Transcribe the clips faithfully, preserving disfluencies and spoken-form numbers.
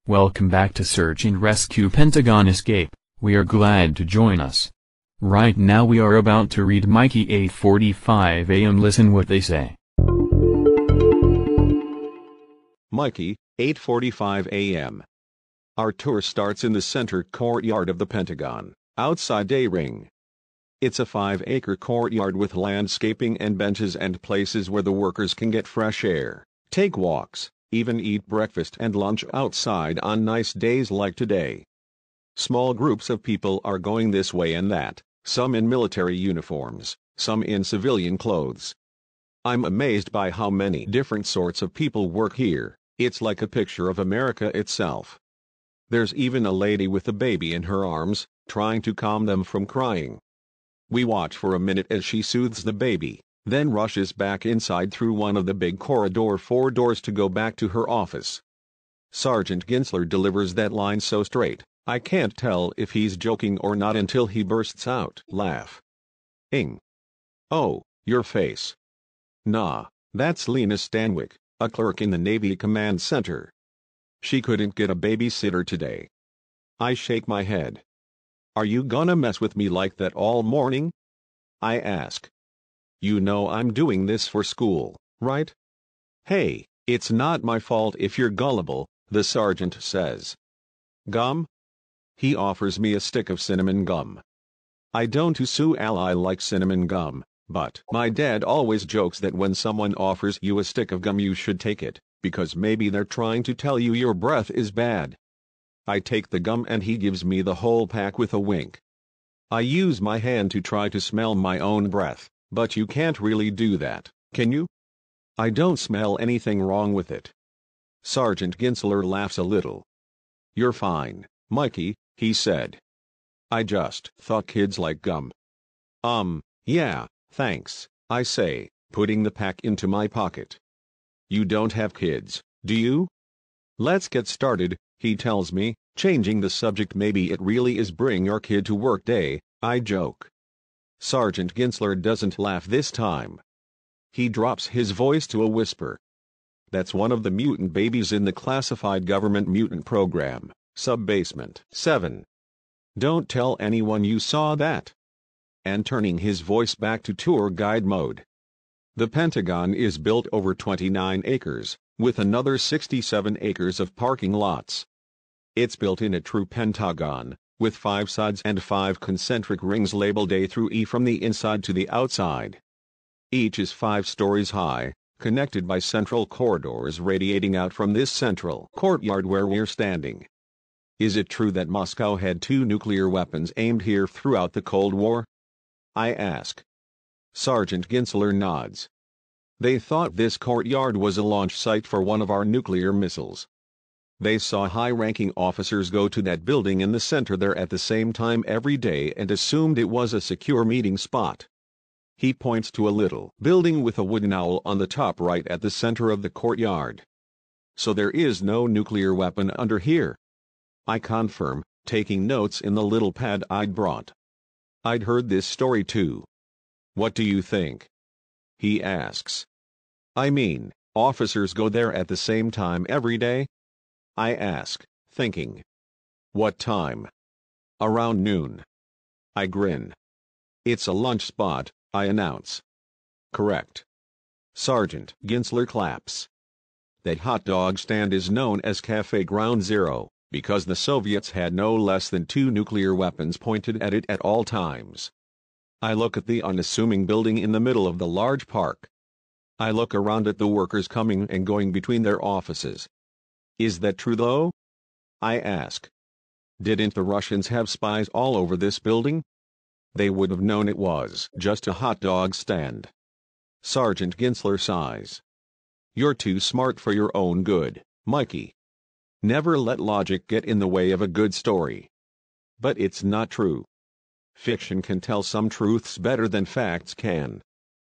Welcome back to Search and Rescue Pentagon Escape. We are glad to join us. Right now we are about to read Mikey eight forty-five a m Listen what they say. Mikey, eight forty-five a m Our tour starts in the center courtyard of the Pentagon, outside a ring. It's a five-acre courtyard with landscaping and benches and places where the workers can get fresh air, take walks, even eat breakfast and lunch outside on nice days like today. Small groups of people are going this way and that, some in military uniforms, some in civilian clothes. I'm amazed by how many different sorts of people work here. It's like a picture of America itself. There's even a lady with a baby in her arms, trying to calm them from crying. We watch for a minute as she soothes the baby, then rushes back inside through one of the big corridor four doors to go back to her office. Sergeant Ginsler delivers that line so straight, I can't tell if he's joking or not until he bursts out, laugh. Ing. Oh, your face. Nah, that's Lena Stanwyck, a clerk in the Navy Command Center. She couldn't get a babysitter today. I shake my head. Are you gonna mess with me like that all morning? I ask. You know I'm doing this for school, right? Hey, it's not my fault if you're gullible, the sergeant says. Gum? He offers me a stick of cinnamon gum. I don't sue ally like cinnamon gum, but my dad always jokes that when someone offers you a stick of gum you should take it, because maybe they're trying to tell you your breath is bad. I take the gum and he gives me the whole pack with a wink. I use my hand to try to smell my own breath, but you can't really do that, can you? I don't smell anything wrong with it. Sergeant Ginsler laughs a little. You're fine, Mikey, he said. I just thought kids like gum. Um, yeah, thanks, I say, putting the pack into my pocket. You don't have kids, do you? Let's get started, he tells me, changing the subject. Maybe it really is bring your kid to work day, I joke. Sergeant Ginsler doesn't laugh this time. He drops his voice to a whisper. That's one of the mutant babies in the classified government mutant program, Sub-Basement seven. Don't tell anyone you saw that. And turning his voice back to tour guide mode. The Pentagon is built over twenty-nine acres, with another sixty-seven acres of parking lots. It's built in a true pentagon, with five sides and five concentric rings labeled A through E from the inside to the outside. Each is five stories high, connected by central corridors radiating out from this central courtyard where we're standing. Is it true that Moscow had two nuclear weapons aimed here throughout the Cold War? I ask. Sergeant Ginsler nods. They thought this courtyard was a launch site for one of our nuclear missiles. They saw high-ranking officers go to that building in the center there at the same time every day and assumed it was a secure meeting spot. He points to a little building with a wooden owl on the top right at the center of the courtyard. So there is no nuclear weapon under here. I confirm, taking notes in the little pad I'd brought. I'd heard this story too. What do you think? He asks. I mean, officers go there at the same time every day? I ask, thinking. What time? Around noon. I grin. It's a lunch spot, I announce. Correct. Sergeant Ginsler claps. That hot dog stand is known as Cafe Ground Zero, because the Soviets had no less than two nuclear weapons pointed at it at all times. I look at the unassuming building in the middle of the large park. I look around at the workers coming and going between their offices. Is that true though? I ask. Didn't the Russians have spies all over this building? They would have known it was just a hot dog stand. Sergeant Ginsler sighs. You're too smart for your own good, Mikey. Never let logic get in the way of a good story. But it's not true. Fiction can tell some truths better than facts can.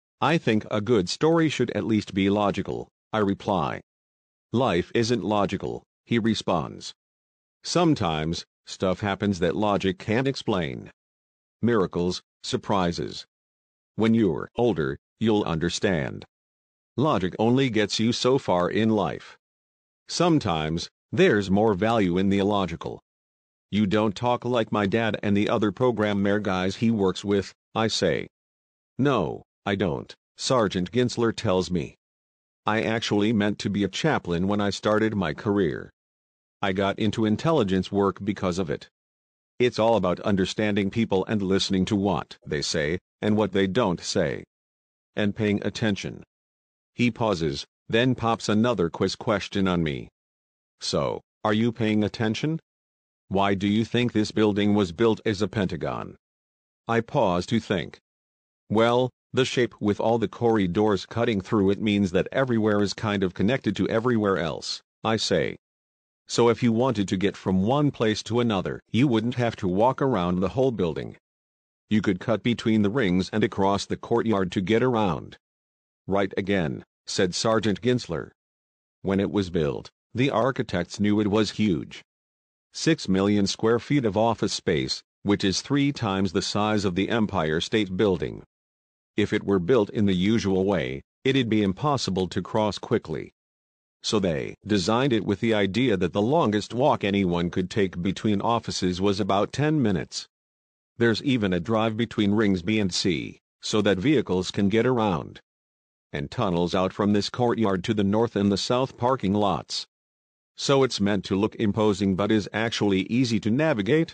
I think a good story should at least be logical, I reply. Life isn't logical, he responds. Sometimes, stuff happens that logic can't explain. Miracles, surprises. When you're older, you'll understand. Logic only gets you so far in life. Sometimes, There's more value in the illogical. You don't talk like my dad and the other programmer guys he works with, I say. No, I don't, Sergeant Ginsler tells me. I actually meant to be a chaplain when I started my career. I got into intelligence work because of it. It's all about understanding people and listening to what they say, and what they don't say. And paying attention. He pauses, then pops another quiz question on me. So, are you paying attention? Why do you think this building was built as a pentagon? I pause to think. Well, the shape with all the corridors cutting through it means that everywhere is kind of connected to everywhere else, I say. So if you wanted to get from one place to another, you wouldn't have to walk around the whole building. You could cut between the rings and across the courtyard to get around. Right again, said Sergeant Ginsler. When it was built, the architects knew it was huge. Six million square feet of office space, which is three times the size of the Empire State Building. If it were built in the usual way, it'd be impossible to cross quickly. So they designed it with the idea that the longest walk anyone could take between offices was about ten minutes. There's even a drive between rings B and C, so that vehicles can get around. And tunnels out from this courtyard to the north and the south parking lots. So it's meant to look imposing but is actually easy to navigate?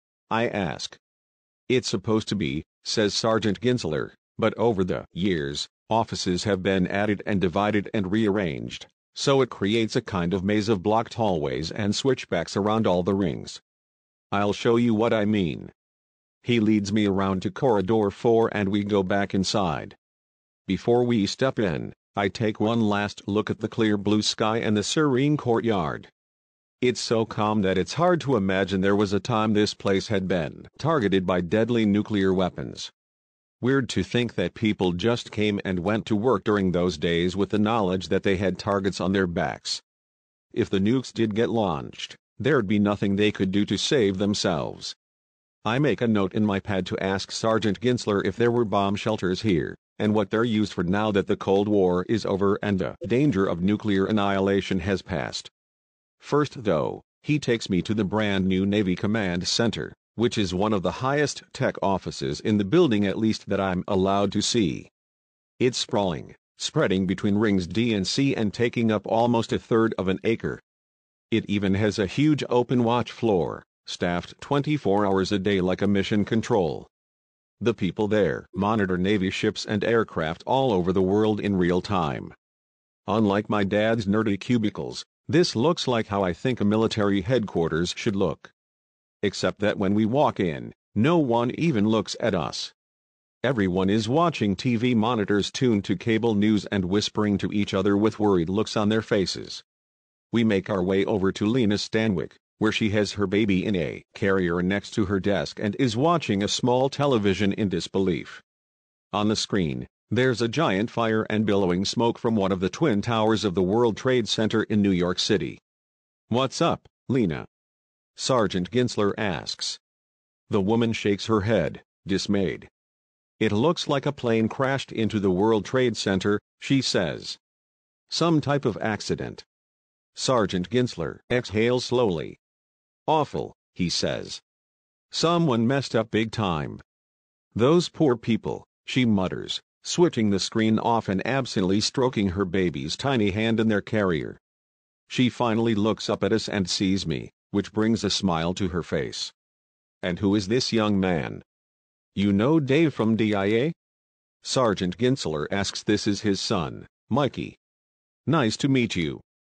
I ask. It's supposed to be, says Sergeant Ginsler, but over the years, offices have been added and divided and rearranged, so it creates a kind of maze of blocked hallways and switchbacks around all the rings. I'll show you what I mean. He leads me around to corridor four and we go back inside. Before we step in, I take one last look at the clear blue sky and the serene courtyard. It's so calm that it's hard to imagine there was a time this place had been targeted by deadly nuclear weapons. Weird to think that people just came and went to work during those days with the knowledge that they had targets on their backs. If the nukes did get launched, there'd be nothing they could do to save themselves. I make a note in my pad to ask Sergeant Ginsler if there were bomb shelters here, and what they're used for now that the Cold War is over and the danger of nuclear annihilation has passed. First though, he takes me to the brand new Navy Command Center, which is one of the highest tech offices in the building, at least that I'm allowed to see. It's sprawling, spreading between rings D and C and taking up almost a third of an acre. It even has a huge open watch floor, staffed twenty-four hours a day like a mission control. The people there monitor Navy ships and aircraft all over the world in real time. Unlike my dad's nerdy cubicles, this looks like how I think a military headquarters should look. Except that when we walk in, no one even looks at us. Everyone is watching T V monitors tuned to cable news and whispering to each other with worried looks on their faces. We make our way over to Lena Stanwyck, where she has her baby in a carrier next to her desk and is watching a small television in disbelief. On the screen, there's a giant fire and billowing smoke from one of the twin towers of the World Trade Center in New York City. "What's up, Lena?" Sergeant Ginsler asks. The woman shakes her head, dismayed. "It looks like a plane crashed into the World Trade Center," she says. "Some type of accident." Sergeant Ginsler exhales slowly. "Awful," he says. "Someone messed up big time." "Those poor people," she mutters, switching the screen off and absently stroking her baby's tiny hand in their carrier. She finally looks up at us and sees me, which brings a smile to her face. "And who is this young man?" "You know Dave from D I A?" Sergeant Ginsler asks. "This is his son, Mikey." "Nice to meet you."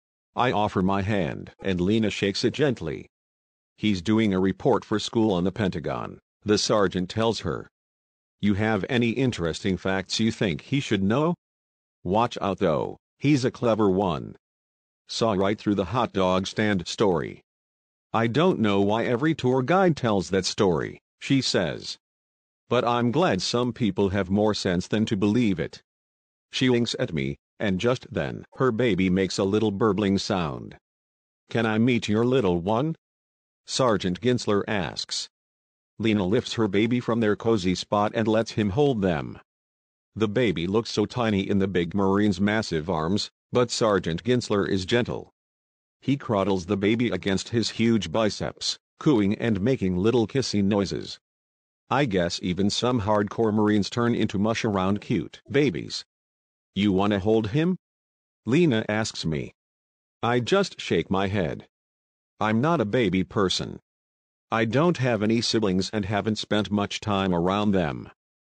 I offer my hand and Lena shakes it gently. "He's doing a report for school on the Pentagon," the sergeant tells her. "You have any interesting facts you think he should know? Watch out though, he's a clever one." Saw right through the hot dog stand story. "I don't know why every tour guide tells that story," she says. "But I'm glad some people have more sense than to believe it." She winks at me, and just then her baby makes a little burbling sound. "Can I meet your little one?" Sergeant Ginsler asks. Lena lifts her baby from their cozy spot and lets him hold them. The baby looks so tiny in the big Marine's massive arms, but Sergeant Ginsler is gentle. He cradles the baby against his huge biceps, cooing and making little kissing noises. I guess even some hardcore Marines turn into mush around cute babies. You wanna hold him? Lena asks me. I just shake my head. I'm not a baby person. I don't have any siblings and haven't spent much time around them.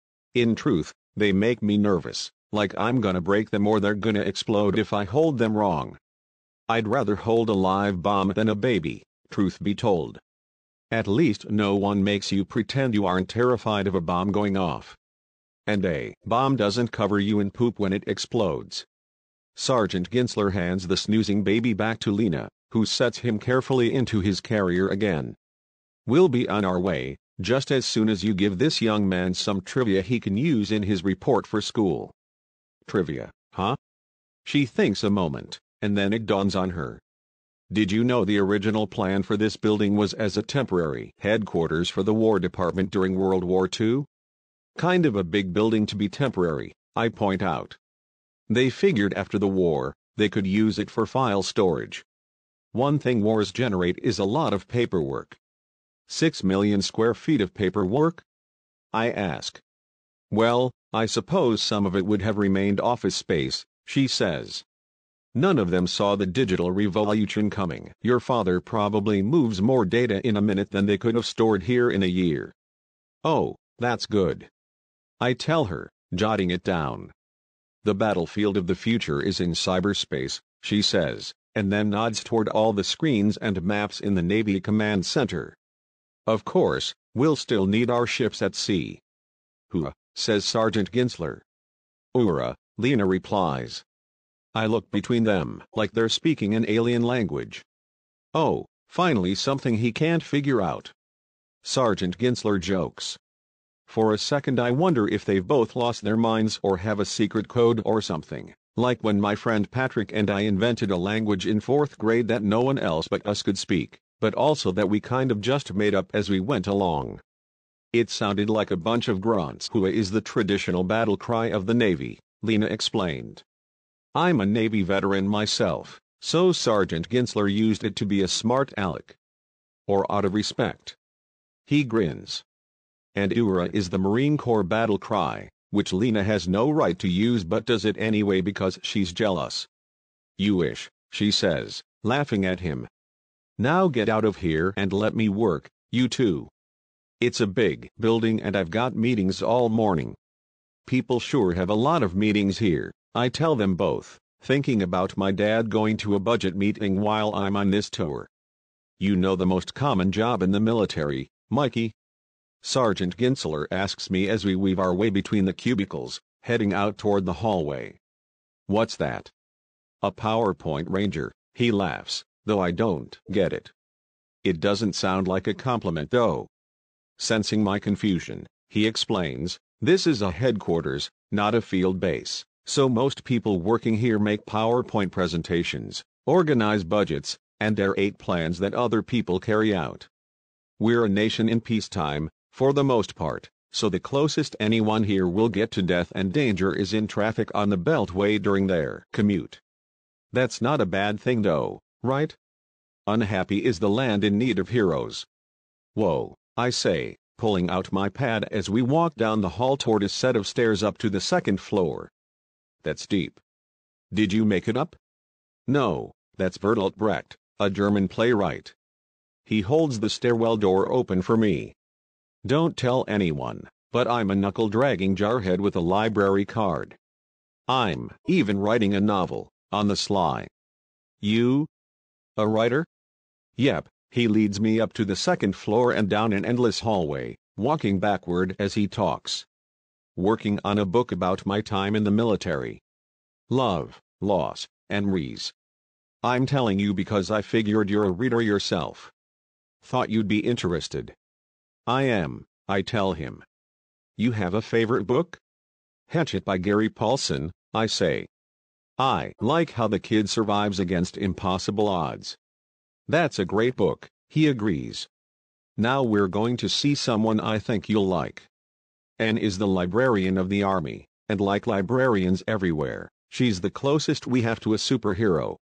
In truth, they make me nervous, like I'm gonna break them or they're gonna explode if I hold them wrong. I'd rather hold a live bomb than a baby, truth be told. At least no one makes you pretend you aren't terrified of a bomb going off. And a bomb doesn't cover you in poop when it explodes. Sergeant Ginsler hands the snoozing baby back to Lena, who sets him carefully into his carrier again. We'll be on our way, just as soon as you give this young man some trivia he can use in his report for school. Trivia, huh? She thinks a moment, and then it dawns on her. Did you know the original plan for this building was as a temporary headquarters for the War Department during World War Two? Kind of a big building to be temporary, I point out. They figured after the war, they could use it for file storage. One thing wars generate is a lot of paperwork. Six million square feet of paperwork? I ask. Well, I suppose some of it would have remained office space, she says. None of them saw the digital revolution coming. Your father probably moves more data in a minute than they could have stored here in a year. Oh, that's good. I tell her, jotting it down. The battlefield of the future is in cyberspace, she says, and then nods toward all the screens and maps in the Navy Command Center. Of course, we'll still need our ships at sea. Hua, says Sergeant Ginsler. Ura, Lena replies. I look between them like they're speaking an alien language. Oh, finally something he can't figure out. Sergeant Ginsler jokes. For a second I wonder if they've both lost their minds or have a secret code or something, like when my friend Patrick and I invented a language in fourth grade that no one else but us could speak, but also that we kind of just made up as we went along. It sounded like a bunch of grunts. Hua is the traditional battle cry of the Navy, Lena explained. I'm a Navy veteran myself, so Sergeant Ginsler used it to be a smart aleck. Or out of respect. He grins. And Ura is the Marine Corps battle cry, which Lena has no right to use but does it anyway because she's jealous. You wish, she says, laughing at him. Now get out of here and let me work, you two. It's a big building and I've got meetings all morning. People sure have a lot of meetings here, I tell them both, thinking about my dad going to a budget meeting while I'm on this tour. You know the most common job in the military, Mikey? Sergeant Ginsler asks me as we weave our way between the cubicles, heading out toward the hallway. What's that? A PowerPoint Ranger, he laughs, though I don't get it. It doesn't sound like a compliment though. Sensing my confusion, he explains, this is a headquarters, not a field base, so most people working here make PowerPoint presentations, organize budgets, and narrate plans that other people carry out. We're a nation in peacetime, for the most part, so the closest anyone here will get to death and danger is in traffic on the Beltway during their commute. That's not a bad thing though, right? Unhappy is the land in need of heroes. Whoa, I say, pulling out my pad as we walk down the hall toward a set of stairs up to the second floor. That's steep. Did you make it up? No, that's Bertolt Brecht, a German playwright. He holds the stairwell door open for me. Don't tell anyone, but I'm a knuckle-dragging jarhead with a library card. I'm even writing a novel, on the sly. You? A writer? Yep, he leads me up to the second floor and down an endless hallway, walking backward as he talks. Working on a book about my time in the military. Love, loss, and rees. I'm telling you because I figured you're a reader yourself. Thought you'd be interested. I am, I tell him. You have a favorite book? Hatchet by Gary Paulson, I say. I like how the kid survives against impossible odds. That's a great book, he agrees. Now we're going to see someone I think you'll like. Anne is the librarian of the army, and like librarians everywhere, she's the closest we have to a superhero.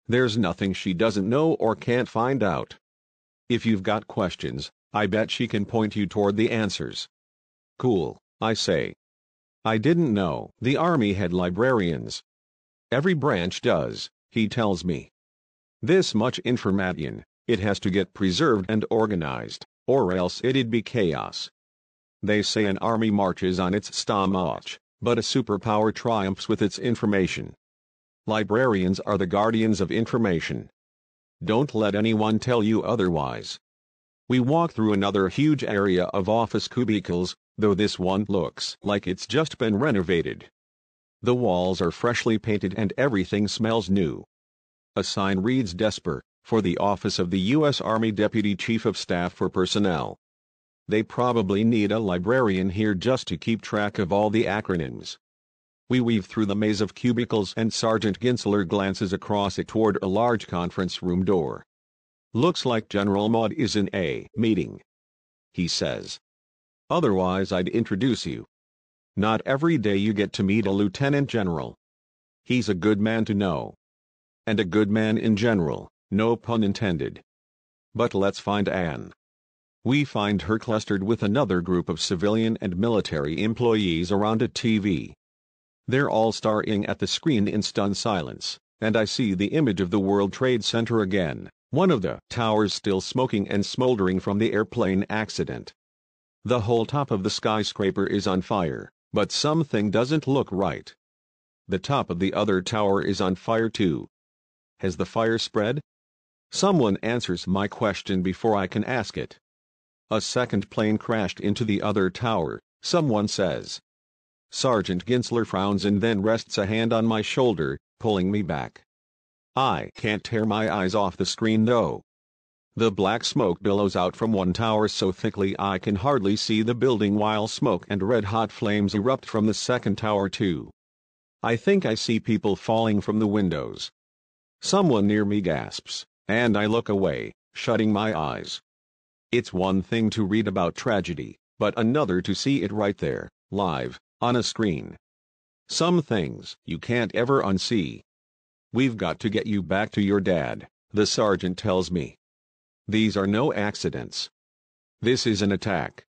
There's nothing she doesn't know or can't find out. If you've got questions, I bet she can point you toward the answers. Cool, I say. I didn't know the Army had librarians. Every branch does, he tells me. This much information, it has to get preserved and organized, or else it'd be chaos. They say an army marches on its stomach, but a superpower triumphs with its information. Librarians are the guardians of information. Don't let anyone tell you otherwise. We walk through another huge area of office cubicles, though this one looks like it's just been renovated. The walls are freshly painted and everything smells new. A sign reads DESPER, for the Office of the U S Army Deputy Chief of Staff for Personnel. They probably need a librarian here just to keep track of all the acronyms. We weave through the maze of cubicles and Sergeant Ginsler glances across it toward a large conference room door. Looks like General Maude is in a meeting, he says. Otherwise I'd introduce you. Not every day you get to meet a lieutenant general. He's a good man to know. And a good man in general, no pun intended. But let's find Anne. We find her clustered with another group of civilian and military employees around a T V. They're all staring at the screen in stunned silence, and I see the image of the World Trade Center again, one of the towers still smoking and smoldering from the airplane accident. The whole top of the skyscraper is on fire, but something doesn't look right. The top of the other tower is on fire too. Has the fire spread? Someone answers my question before I can ask it. A second plane crashed into the other tower, someone says. Sergeant Ginsler frowns and then rests a hand on my shoulder, pulling me back. I can't tear my eyes off the screen though. The black smoke billows out from one tower so thickly I can hardly see the building while smoke and red-hot flames erupt from the second tower too. I think I see people falling from the windows. Someone near me gasps, and I look away, shutting my eyes. It's one thing to read about tragedy, but another to see it right there, live, on a screen. Some things you can't ever unsee. We've got to get you back to your dad, the sergeant tells me. These are no accidents. This is an attack.